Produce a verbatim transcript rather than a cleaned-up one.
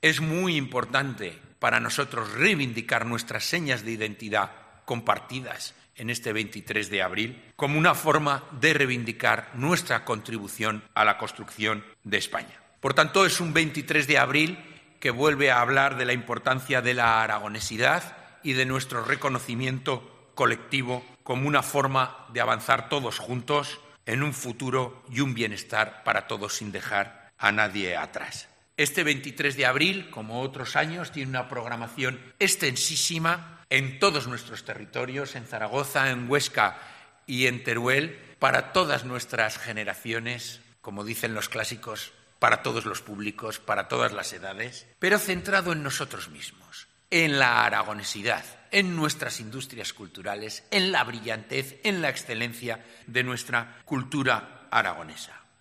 Es muy importante para nosotros reivindicar nuestras señas de identidad compartidas en este veintitrés de abril como una forma de reivindicar nuestra contribución a la construcción de España. Por tanto, es un veintitrés de abril que vuelve a hablar de la importancia de la aragonesidad y de nuestro reconocimiento colectivo como una forma de avanzar todos juntos en un futuro y un bienestar para todos sin dejar a nadie atrás. Este veintitrés de abril, como otros años, tiene una programación extensísima en todos nuestros territorios, en Zaragoza, en Huesca y en Teruel, para todas nuestras generaciones, como dicen los clásicos, para todos los públicos, para todas las edades, pero centrado en nosotros mismos, en la aragonesidad, en nuestras industrias culturales, en la brillantez, en la excelencia de nuestra cultura aragonesa.